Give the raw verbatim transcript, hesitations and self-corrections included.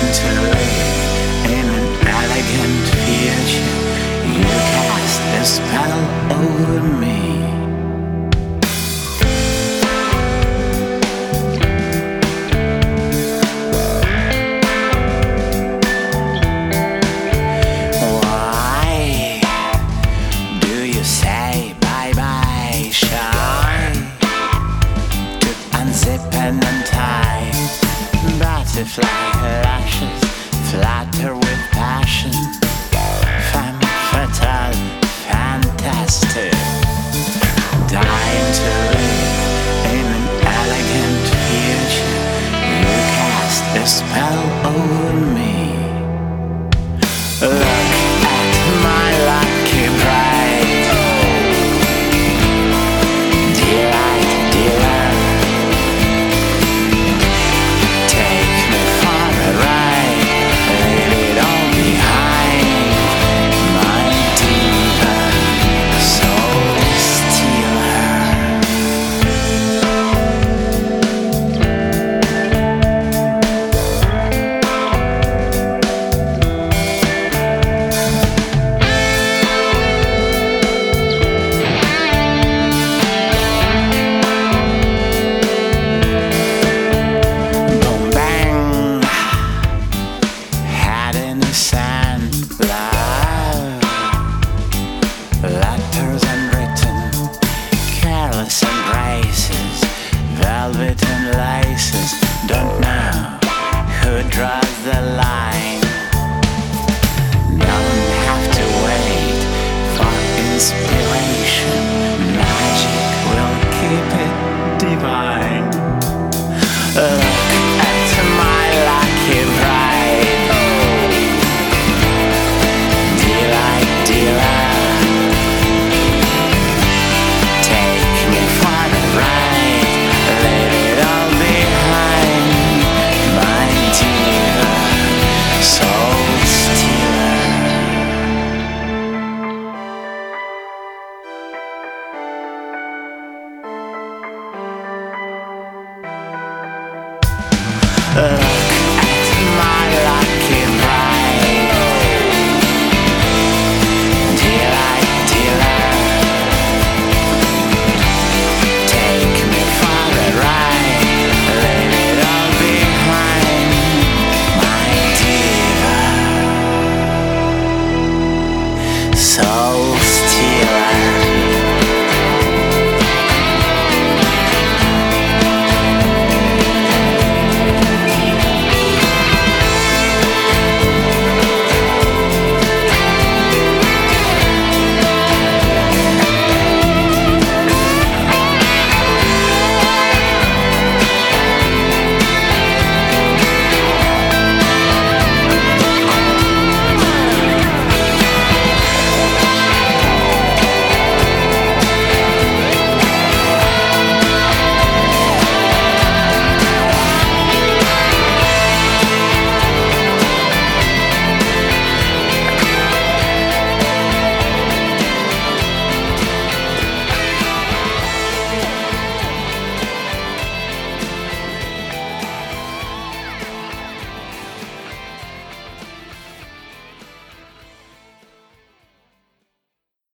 to live in an elegant future. You cast a spell over me. Why do you say bye-bye, shy? To unzip and untie butterfly lashes, flutter with passion. Femme fatale, fantastic. Dying to live in an elegant future. You cast a spell over me. Look at my lucky bride. Delight, delight. Take me for a ride. Leave it all behind. My diva, soul stealer. Boom bang, head in the sand, love. Letters unwritten, careless embraces, velvet and laces. Don't know who draws the line. Don't have to wait for inspiration.